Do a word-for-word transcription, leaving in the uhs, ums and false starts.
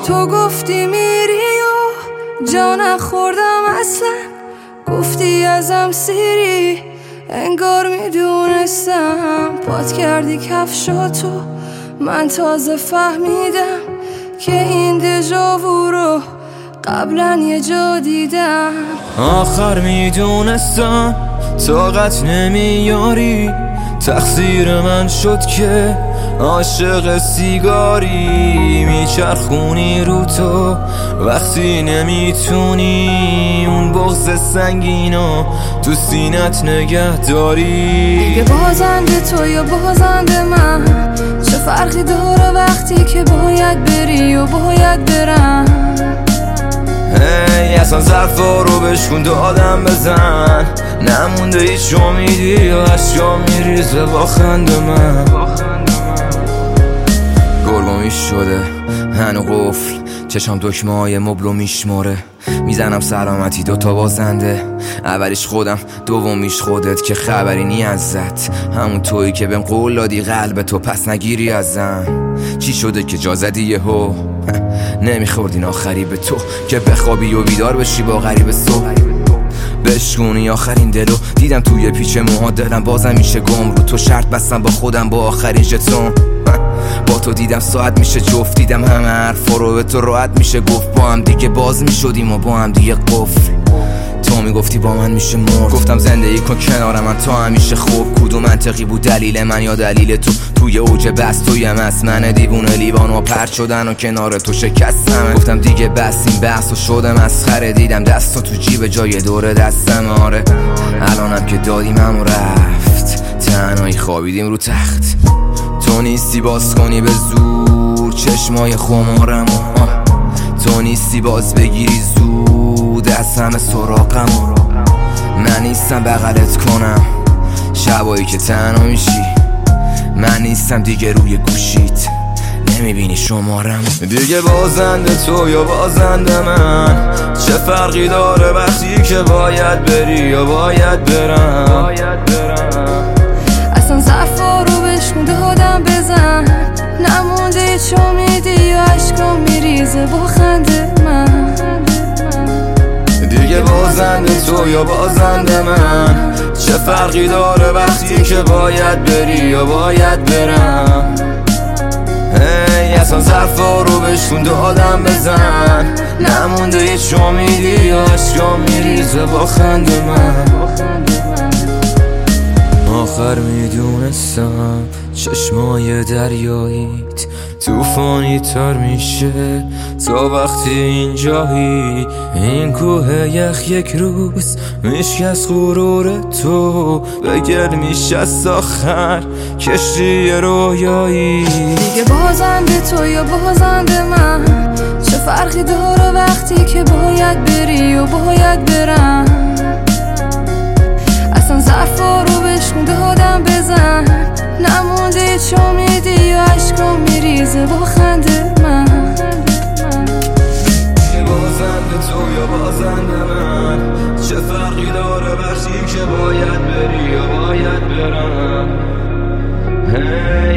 تو گفتی میری و جا نخوردم اصلا، گفتی ازم سیری انگار میدونستم. پات کردی کفشاتو من تازه فهمیدم که این دژاوو رو قبلا یه جا دیدم. آخر میدونستم طاقت نمیاری، تقصیر من شد که عاشق سیگاری. میچرخونی رو تو وقتی نمیتونی اون بغض سنگینو تو سینت نگه داری. دیگه بازنده تو یا بازنده من، چه فرقی داره وقتی که باید بری و باید برم. هی اصلا ظرفا رو بشکن دادم بزن، نمونده هیچ امیدی یا اشکا میریزه با خنده من. گرگومی شده هنو قفل، چشم دکمه های مبلو میشماره. میزنم سلامتی دوتا بازنده، اولیش خودم دومیش خودت که خبری نی ازت. همون تویی که بهم قول دادی قلب تو پس نگیری ازم. چی شده که جا زدی یهو نمیخوردین آخری به تو که بخوابی و بیدار بشی با غریب صبح. بشکونی آخرین دلو دیدم توی پیچ موها، دلم بازم میشه گم رو تو. شرط بستم با خودم با آخرین ژتون، با تو دیدم ساعت میشه جفت. دیدم همه حرفا رو به تو راحت میشه گفت، با هم دیگه باز میشدیم و با هم دیگه قفل. تو میگفتی با من میشه مرد، گفتم زندگی کن کنار من تا همیشه خوب. کدوم منطقی بود دلیل من یا دلیل تو؟ توی اوج بس توی مس من دیوونه لیوان و پرد شدن و کنار تو شکستم. گفتم دیگه بس این بحث و شده مسخره، دیدم دستو تو جیب جای دور دستم. آره الانم که دادیم همو رفت، تنهایی خوابیدیم رو تخت. تو نیستی باز کنی به زور چشمای خمارم، تو نیستی باز بگیری زود از همه سراغم. من نیستم بغلت کنم شبایی که تنها میشی، من نیستم دیگه روی گوشیت نمیبینی شمارم. دیگه بازنده تو یا بازنده من، چه فرقی داره وقتی که باید بری یا باید برم. اصلا ظرفا رو بشکن دادم بزن، نمونده هیچ امیدی یا اشکام میریزه با خنده من. دیگه بازنده تو یا بازنده من، چه فرقی داره وقتی که باید بری یا باید برم. هی اصلا ظرفا رو بشکن دادم بزن، نمونده هیچ امیدی یا اشکام میریزه با خنده من. آخر میدونستم چشمای دریاییت توفانی تر میشه تا وقتی اینجایی. این کوه یخ یک روز میشکست غرور تو، به گل میشست آخر کشتی رویایی. دیگه بازنده تو یا بازنده من، چه فرقی داره وقتی که باید بری و باید برم. اصلا ظرفا رو بشکن دادم بزن، نمونده هیچ امیدی یا اشکام میریزه با خنده من. دیگه بازنده تو یا بازنده من، چه فرقی داره وقتی که باید بری یا باید برم.